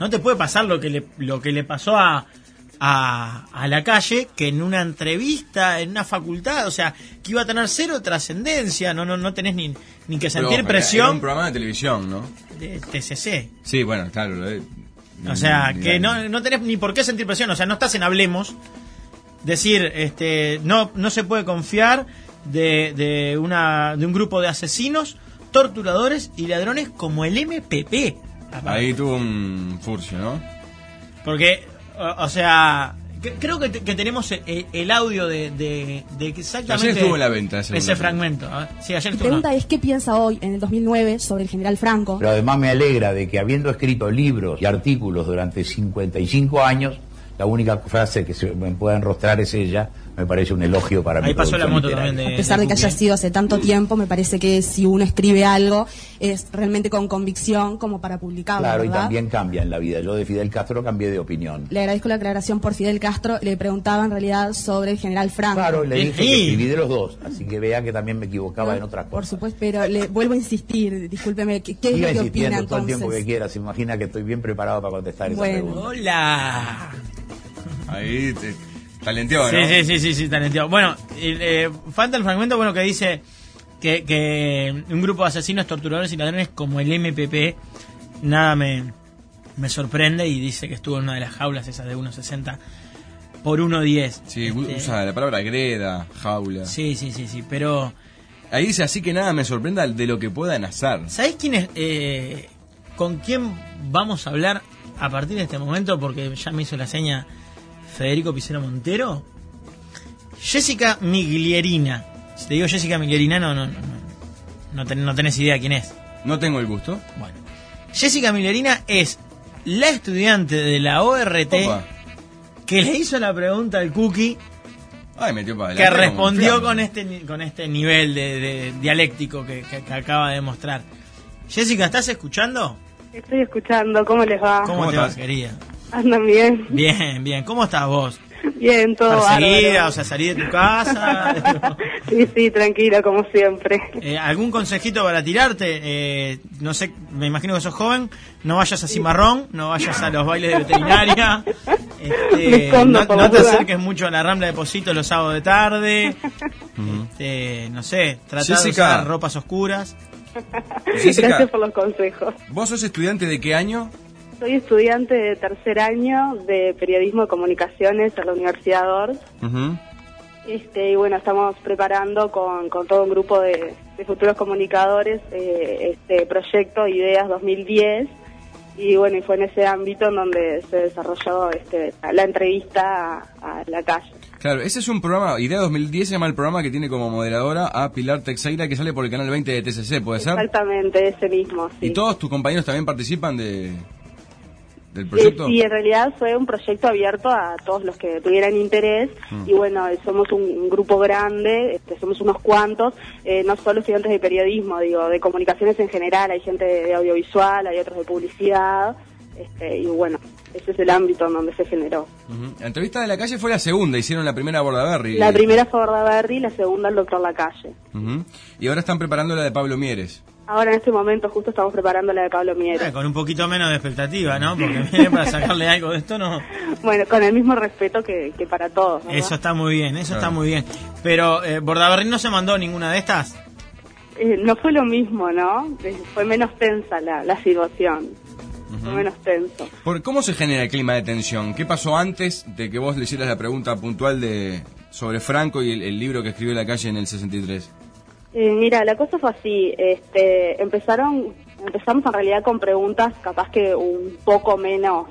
no te puede pasar lo que le pasó a Lacalle, que en una entrevista, en una facultad, o sea, que iba a tener cero trascendencia, no tenés ni que sentir presión. Era un programa de televisión, ¿no? De TCC. Sí, bueno, claro. O sea, que no tenés ni por qué sentir presión, o sea, no estás en Hablemos. Decir, no se puede confiar de un grupo de asesinos, torturadores y ladrones como el MPP. Ahí tuvo un furcio, ¿no? Porque, o sea, creo que tenemos el audio de exactamente... Ayer estuvo en la venta ese fragmento. Sí, ayer estuvo. Mi pregunta es, ¿qué piensa hoy, en el 2009, sobre el general Franco? Pero además me alegra de que, habiendo escrito libros y artículos durante 55 años, la única frase que se me pueda enrostrar es ella. Me parece un elogio para mí. Ahí pasó la moto también. A pesar de que haya sido hace tanto tiempo, me parece que si uno escribe algo es realmente con convicción como para publicarlo. Claro, ¿verdad? y también cambia en la vida. Yo de Fidel Castro cambié de opinión. Le agradezco la aclaración por Fidel Castro. Le preguntaba en realidad sobre el general Franco. Claro, le dije que escribí de los dos, así que vea que también me equivocaba en otras cosas. Por supuesto, pero le vuelvo a insistir, discúlpeme, ¿qué es lo que opina entonces? Todo el tiempo que quiera, se imagina que estoy bien preparado para contestar esa pregunta. Hola. Ahí talenteó, ¿no? Sí, talenteó. Bueno, falta el fragmento que dice que un grupo de asesinos, torturadores y ladrones como el MPP, nada me sorprende, y dice que estuvo en una de las jaulas esas de 1.60 por 1.10. Sí, usa la palabra greda, jaula. Sí, pero... Ahí dice, así que nada me sorprenda de lo que puedan hacer. ¿Sabés quién es? ¿Con quién vamos a hablar a partir de este momento? Porque ya me hizo la seña Federico Picero Montero. Jessica Miglierina. Si te digo Jessica Miglierina, no tenés idea quién es. No tengo el gusto. Bueno, Jessica Miglierina es la estudiante de la ORT. Opa. Que le hizo la pregunta al Cookie. Ay, metió para que respondió con este nivel de dialéctico que acaba de mostrar. Jessica, ¿estás escuchando? Estoy escuchando. ¿Cómo les va? ¿Cómo te va, querida? ¿Andan bien? Bien. ¿Cómo estás vos? Bien, todo ¿Perseguida? O sea, ¿salí de tu casa? Sí, tranquila, como siempre. ¿Algún consejito para tirarte? No sé, me imagino que sos joven. No vayas a Cimarrón, no vayas a los bailes de veterinaria. No te acerques mucho a la Rambla de Positos los sábados de tarde. No sé, trata de usar ropas oscuras. Jessica, gracias por los consejos. ¿Vos sos estudiante de qué año? Soy estudiante de tercer año de Periodismo y Comunicaciones en la Universidad Ors. Y bueno, estamos preparando con todo un grupo de futuros comunicadores este proyecto Ideas 2010. Y bueno, y fue en ese ámbito en donde se desarrolló la entrevista a Lacalle. Claro, ese es un programa, Idea 2010 se llama el programa, que tiene como moderadora a Pilar Teixeira, que sale por el canal 20 de TCC, ¿puede ser? Exactamente, ese mismo, sí. ¿Y todos tus compañeros también participan del proyecto? Sí, en realidad fue un proyecto abierto a todos los que tuvieran interés. Y bueno, somos un grupo grande, somos unos cuantos, no solo estudiantes de periodismo, de comunicaciones en general, hay gente de audiovisual, hay otros de publicidad, y bueno, ese es el ámbito en donde se generó. La entrevista de Lacalle fue la segunda, hicieron la primera a Bordaberry. La primera fue Bordaberry, la segunda el doctor Lacalle. Y ahora están preparando la de Pablo Mieres. Ahora en este momento justo estamos preparando la de Pablo Mieres. Con un poquito menos de expectativa, ¿no? Porque para sacarle algo de esto, ¿no? Bueno, con el mismo respeto que para todos, ¿verdad? Eso está muy bien, está muy bien. Pero, ¿Bordaberry no se mandó ninguna de estas? No fue lo mismo, ¿no? Fue menos tensa la situación. Fue menos tenso. ¿Cómo se genera el clima de tensión? ¿Qué pasó antes de que vos le hicieras la pregunta puntual sobre Franco y el libro que escribió Lacalle en el 63? Mira, la cosa fue así. Empezamos en realidad con preguntas capaz que un poco menos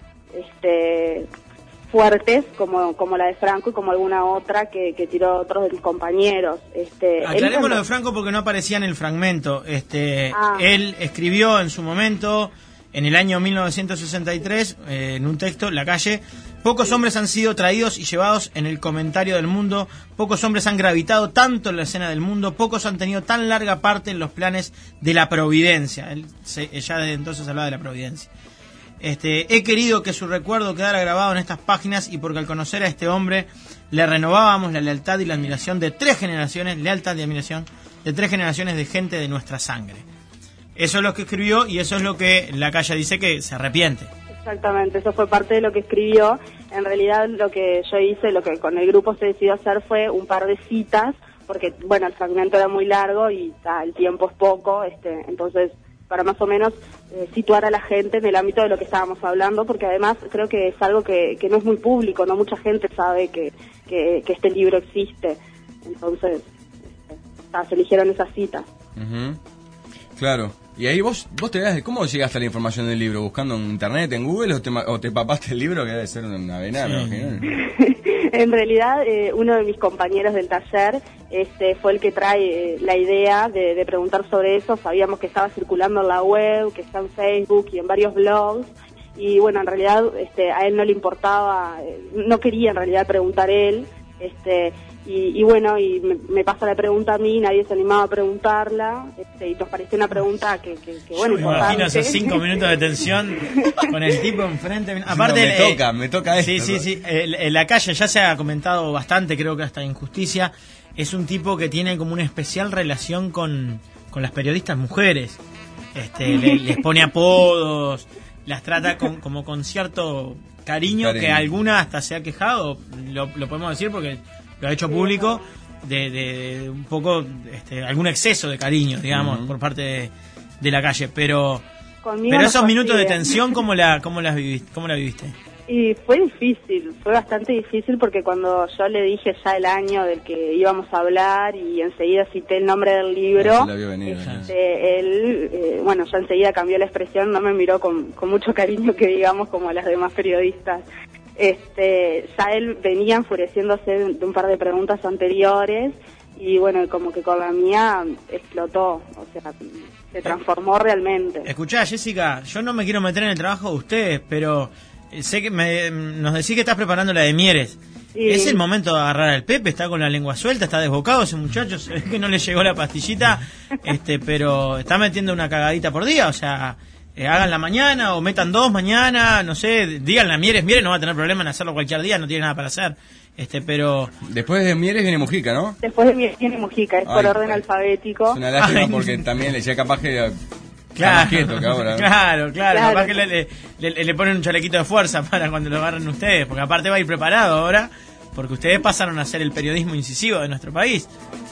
fuertes, como la de Franco y como alguna otra que tiró otros de mis compañeros. Aclaremos lo de Franco porque no aparecía en el fragmento. Él escribió en su momento, en el año 1963, en un texto, Lacalle: pocos hombres han sido traídos y llevados en el comentario del mundo, pocos hombres han gravitado tanto en la escena del mundo, pocos han tenido tan larga parte en los planes de la providencia. Él ya desde entonces hablaba de la providencia. He querido que su recuerdo quedara grabado en estas páginas, y porque al conocer a este hombre le renovábamos la lealtad y la admiración de 3 generaciones, lealtad y admiración de 3 generaciones de gente de nuestra sangre. Eso es lo que escribió, y eso es lo que Lacalle dice que se arrepiente. Exactamente, eso fue parte de lo que escribió. En realidad lo que yo hice, lo que con el grupo se decidió hacer fue un par de citas, porque bueno, el fragmento era muy largo y el tiempo es poco, entonces para más o menos situar a la gente en el ámbito de lo que estábamos hablando, porque además creo que es algo que no es muy público, no mucha gente sabe que este libro existe, entonces se eligieron esas citas. Uh-huh. Claro. Y ahí vos te das, ¿cómo llegaste a la información del libro? ¿Buscando en internet, en Google, o te papaste el libro, que debe ser una venada? Sí. En realidad, uno de mis compañeros del taller fue el que trae la idea de preguntar sobre eso. Sabíamos que estaba circulando en la web, que está en Facebook y en varios blogs. Y bueno, en realidad a él no le importaba, no quería en realidad preguntar él. Y bueno, y me pasa la pregunta a mí, nadie se animaba a preguntarla, y nos pareció una pregunta que bueno, me imagino esos 5 minutos de tensión con el tipo enfrente. Aparte, me toca esto. Sí. Lacalle ya se ha comentado bastante, creo que hasta Injusticia, es un tipo que tiene como una especial relación con las periodistas mujeres. Les pone apodos, las trata como con cierto cariño, que alguna hasta se ha quejado, lo podemos decir porque lo ha hecho público, de un poco algún exceso de cariño, digamos, por parte de Lacalle, pero esos minutos de tensión, ¿cómo la viviste? Y fue difícil, fue bastante difícil, porque cuando yo le dije ya el año del que íbamos a hablar y enseguida cité el nombre del libro, él, bueno, ya enseguida cambió la expresión, no me miró con mucho cariño, que digamos, como a las demás periodistas. Ya él venía enfureciéndose de un par de preguntas anteriores y bueno, como que con la mía explotó, o sea, se transformó realmente. Escuchá, Jessica, yo no me quiero meter en el trabajo de ustedes, pero sé que nos decís que estás preparando la de Mieres. Sí. Es el momento de agarrar al Pepe, está con la lengua suelta, está desbocado ese muchacho, se ve que no le llegó la pastillita, pero está metiendo una cagadita por día, o sea, hagan la mañana o metan 2 mañana, no sé, díganle a Mieres no va a tener problema en hacerlo cualquier día, no tiene nada para hacer, pero... Después de Mieres viene Mujica, ¿no? Después de Mieres viene Mujica, es por orden alfabético. Es una lástima porque también le decía capaz que... Claro, quieto que ahora, ¿no? claro, capaz que le ponen un chalequito de fuerza para cuando lo agarren ustedes, porque aparte va a ir preparado ahora, porque ustedes pasaron a ser el periodismo incisivo de nuestro país.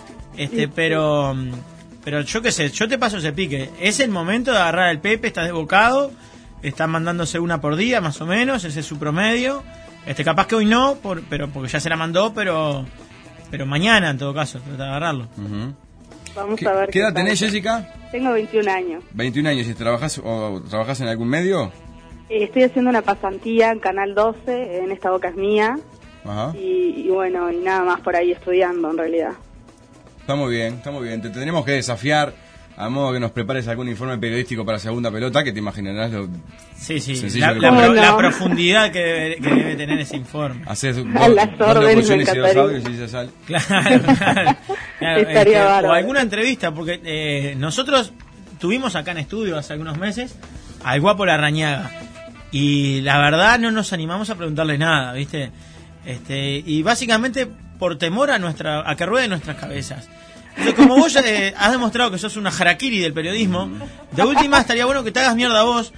Pero yo qué sé, yo te paso ese pique. Es el momento de agarrar al Pepe, está desbocado, está mandándose una por día más o menos, ese es su promedio. Capaz que hoy no, pero porque ya se la mandó, pero mañana en todo caso, trata de agarrarlo. Uh-huh. Vamos a ver. ¿Qué edad tenés, Jessica? Tengo 21 años. 21 años, ¿y trabajás en algún medio? Estoy haciendo una pasantía en Canal 12, en Esta Boca es Mía. Ajá. Y bueno, y nada más por ahí estudiando en realidad. Está muy bien. Te tendremos que desafiar a modo que nos prepares algún informe periodístico para Segunda Pelota, que te imaginarás lo sencillo la profundidad que debe tener ese informe. Haces dos locuciones y 2 audios y ya sale. Claro. Estaría bárbaro. O alguna entrevista, porque nosotros tuvimos acá en estudio hace algunos meses al Guapo Larrañaga y la verdad no nos animamos a preguntarle nada, ¿viste? Y básicamente por temor a que ruede nuestras cabezas. Entonces, como vos has demostrado que sos una harakiri del periodismo, de última estaría bueno que te hagas mierda vos,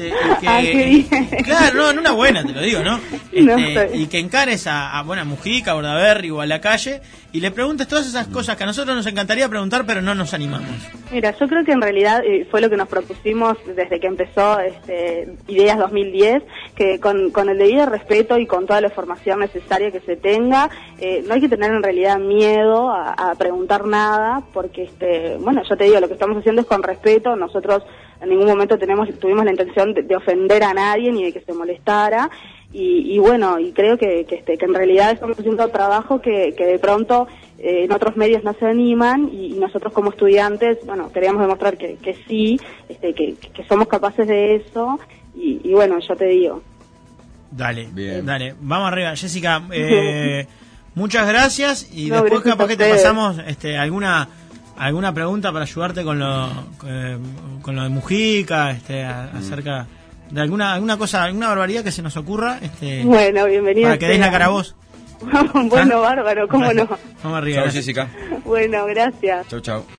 claro, no una buena, te lo digo, ¿no? Y que encares a Mujica, a Bordaberry o a Lacalle y le preguntes todas esas cosas que a nosotros nos encantaría preguntar, pero no nos animamos. Mira, yo creo que en realidad fue lo que nos propusimos desde que empezó Ideas 2010, que con el debido respeto y con toda la formación necesaria que se tenga, no hay que tener en realidad miedo a preguntar nada, porque bueno, yo te digo, lo que estamos haciendo es con respeto. Nosotros en ningún momento tuvimos la intención de ofender a nadie ni de que se molestara, y bueno, y creo que en realidad estamos haciendo trabajo que de pronto en otros medios no se animan, y nosotros como estudiantes, bueno, queríamos demostrar que sí, que somos capaces de eso, y bueno, yo te digo. Dale, bien. Dale, vamos arriba, Jessica. Muchas gracias, y después capaz que te pasamos alguna pregunta para ayudarte con lo de Mujica, acerca de alguna cosa, alguna barbaridad que se nos ocurra, bueno, bienvenido para que des la cara a vos. Bueno, bárbaro, cómo no. Vamos arriba. Chao, Jessica. Bueno, gracias. Chau.